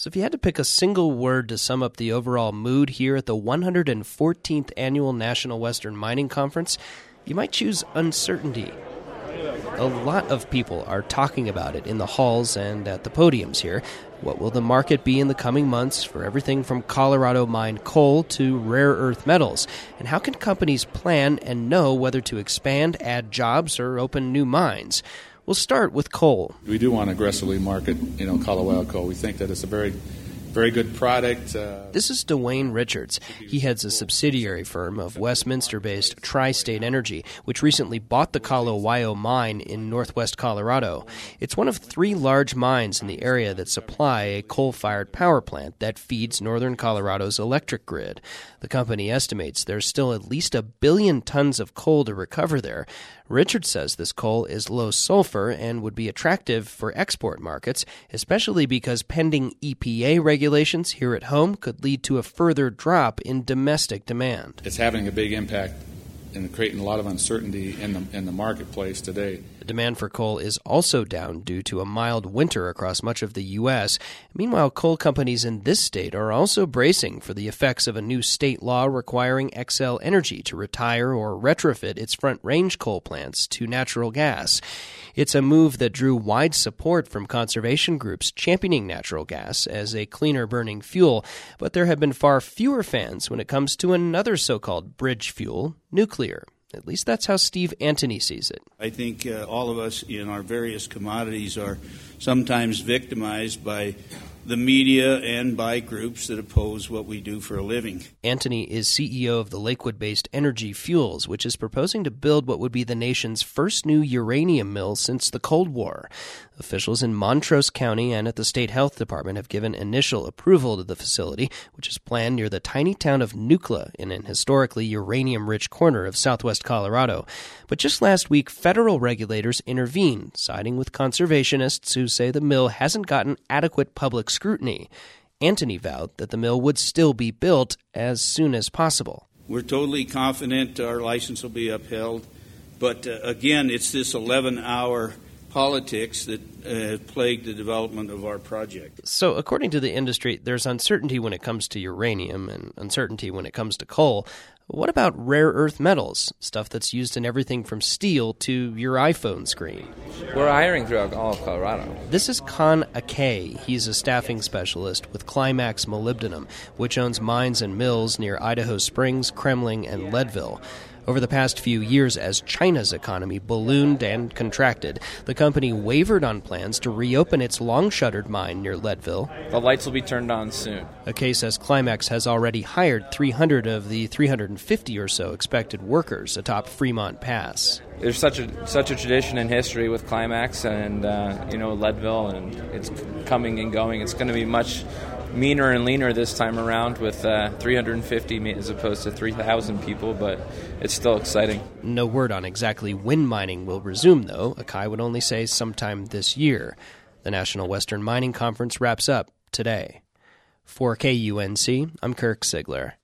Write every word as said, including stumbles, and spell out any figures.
So if you had to pick a single word to sum up the overall mood here at the one hundred fourteenth Annual National Western Mining Conference, you might choose uncertainty. A lot of people are talking about it in the halls and at the podiums here. What will the market be in the coming months for everything from Colorado-mined coal to rare earth metals? And how can companies plan and know whether to expand, add jobs, or open new mines? We'll start with coal. We do want to aggressively market, you know, Colorado coal. We think that it's a very Very good product. Uh, this is Dwayne Richards. He heads a subsidiary firm of Westminster-based Tri-State Energy, which recently bought the Colo-Wyo mine in northwest Colorado. It's one of three large mines in the area that supply a coal-fired power plant that feeds northern Colorado's electric grid. The company estimates there's still at least a billion tons of coal to recover there. Richards says this coal is low sulfur and would be attractive for export markets, especially because pending E P A regulations here at home could lead to a further drop in domestic demand. It's having a big impact and creating a lot of uncertainty in the in the marketplace today. The demand for coal is also down due to a mild winter across much of the U S. Meanwhile, coal companies in this state are also bracing for the effects of a new state law requiring Xcel Energy to retire or retrofit its Front Range coal plants to natural gas. It's a move that drew wide support from conservation groups championing natural gas as a cleaner-burning fuel, but there have been far fewer fans when it comes to another so-called bridge fuel, nuclear. At least that's how Steve Antony sees it. I think uh, all of us in our various commodities are sometimes victimized by the media and by groups that oppose what we do for a living. Antony is C E O of the Lakewood-based Energy Fuels, which is proposing to build what would be the nation's first new uranium mill since the Cold War. Officials in Montrose County and at the State Health Department have given initial approval to the facility, which is planned near the tiny town of Nucla in an historically uranium-rich corner of southwest Colorado. But just last week, federal regulators intervened, siding with conservationists who say the mill hasn't gotten adequate public scrutiny. Antony vowed that the mill would still be built as soon as possible. We're totally confident our license will be upheld, but uh, again, it's this eleven-hour politics that uh, plagued the development of our project. So according to the industry, there's uncertainty when it comes to uranium and uncertainty when it comes to coal. What about rare earth metals, stuff that's used in everything from steel to your iPhone screen? We're hiring throughout all of Colorado. This is Con Akay. He's a staffing specialist with Climax Molybdenum, which owns mines and mills near Idaho Springs, Kremling, and Leadville. Over the past few years, as China's economy ballooned and contracted, the company wavered on plans to reopen its long-shuttered mine near Leadville. The lights will be turned on soon. Akay says Climax has already hired three hundred of the three hundred fifty or so expected workers atop Fremont Pass. There's such a such a tradition in history with Climax and uh, you know Leadville, and it's coming and going. It's going to be much meaner and leaner this time around with uh, three hundred fifty as opposed to three thousand people, but it's still exciting. No word on exactly when mining will resume, though. Akay would only say sometime this year. The National Western Mining Conference wraps up today. For K U N C, I'm Kirk Sigler.